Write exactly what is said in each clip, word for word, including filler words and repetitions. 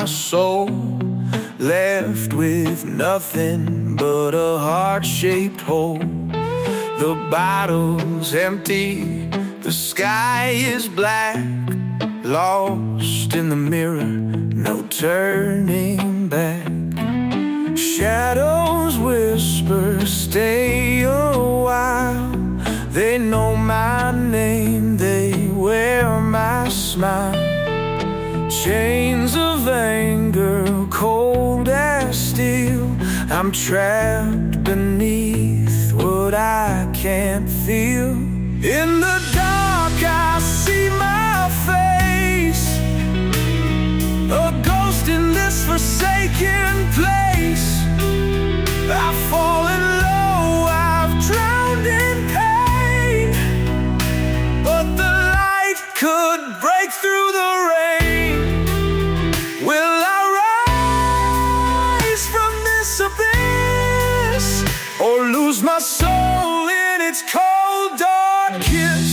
soul, left with nothing but a heart-shaped hole. The bottle's empty, the sky is black, lost in the mirror, no turning back. Shadows whisper, stay a while. They know my name, they wear my smile. Chains of anger, cold as steel. I'm trapped beneath what I can't feel. In the dark I see my face, a ghost in this forsaken place. I've fallen low, I've drowned in pain, but the light could break through the rain. Will I rise from this abyss, or lose my soul in its cold dark kiss?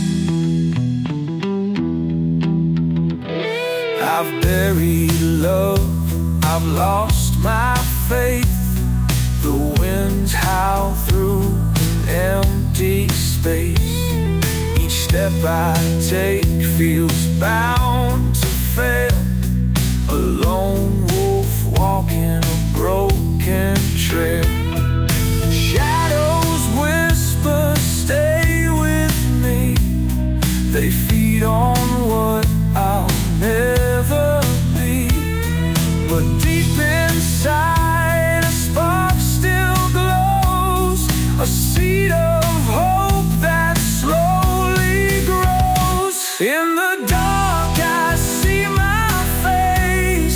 I've buried love, I've lost my faith. The winds howl through an empty space. Each step I take feels bound to fail. A lone wolf walking a broken trail. Shadows whisper, stay with me. They feed on what I'll never be. But deep inside, a spark still glows, a seed of hope that slowly grows. In the dark I see my face,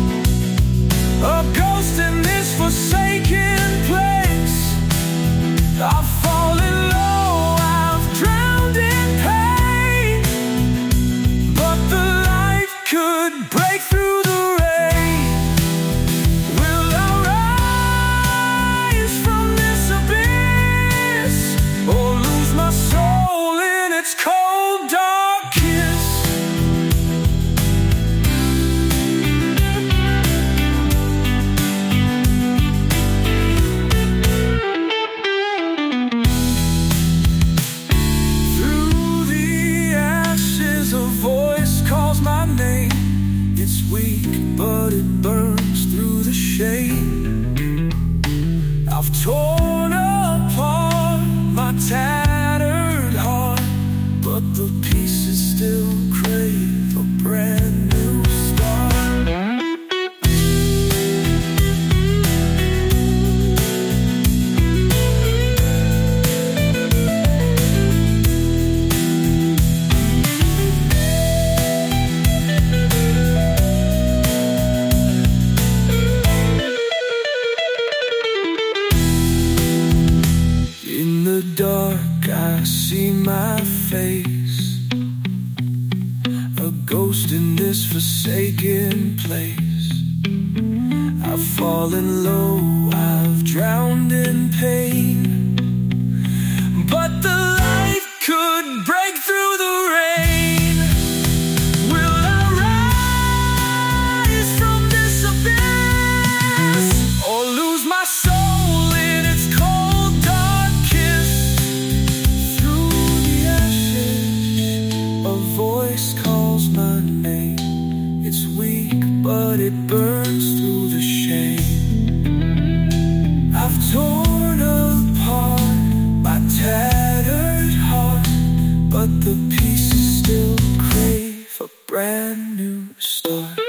a ghost in this forsaken place. I've fallen low, I've drowned in pain, but the light could break through the rain. Will I rise from this abyss, or lose my soul in its cold dark kiss? Through the ashes a voice calls my name. It's weak, but it burns through the shame. I've torn apart my tattered heart, but the pieces still crave a brand new start. In the dark I see my face, a ghost in this forsaken place. I've fallen low, I've drowned in pain, but the light could break through the rain. Will I rise from this abyss, or lose my soul in its cold dark kiss? Through the ashes a voice calls my name. It's weak, but it burns through the shame. I've torn apart my tattered heart, but the pieces still crave a brand new start.